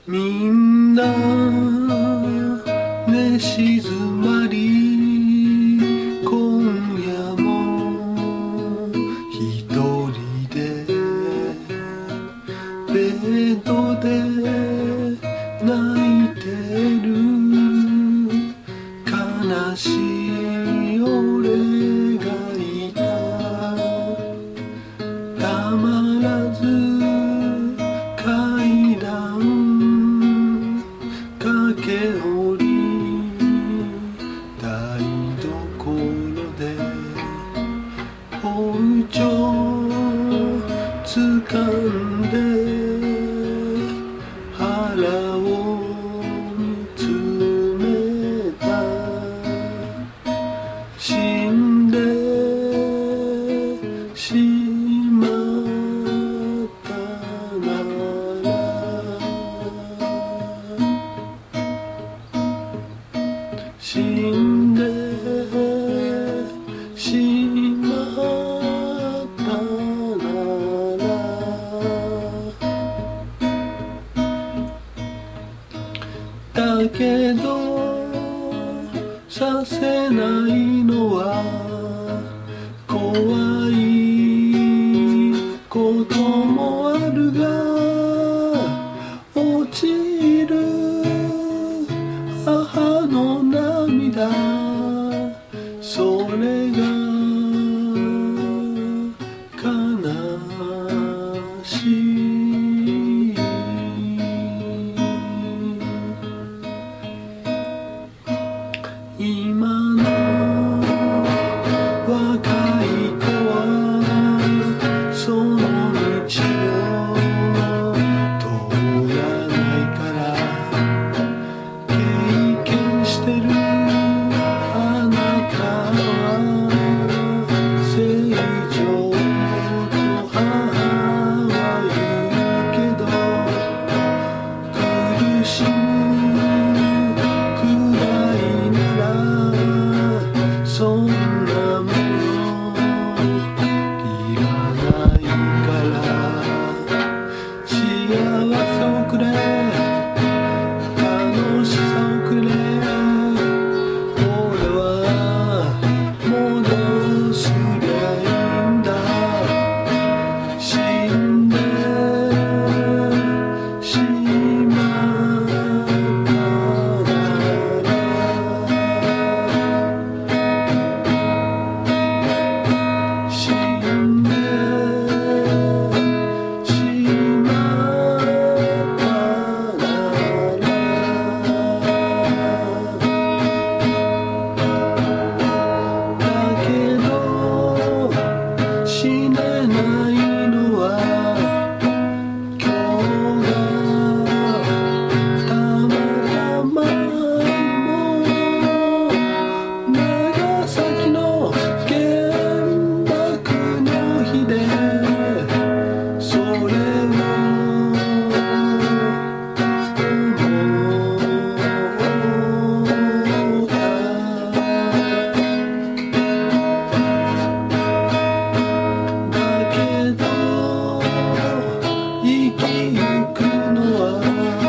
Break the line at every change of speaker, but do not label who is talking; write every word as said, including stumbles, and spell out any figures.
みんな寝静まり今夜も一人でベッドで泣いてる悲しい俺がいたたまらず階段駆け下り台所で包丁掴んで腹を見つめた死んでしまったなら死んでしまったならだけどさせないのは怖いこともあるが落ちる母の涙それが悲しい今の若い子はその道を通らないから経験してるあなたは正常と母は言うけど苦しむくらいならそんなものいらないから幸せをくれ楽しさをくれ俺は戻すりゃいいんだ死んでしまったなら死んでしまったならだけど死ねないのは今日がたまたまにも長崎の原爆の日でそれを思っただけど生きゆくのは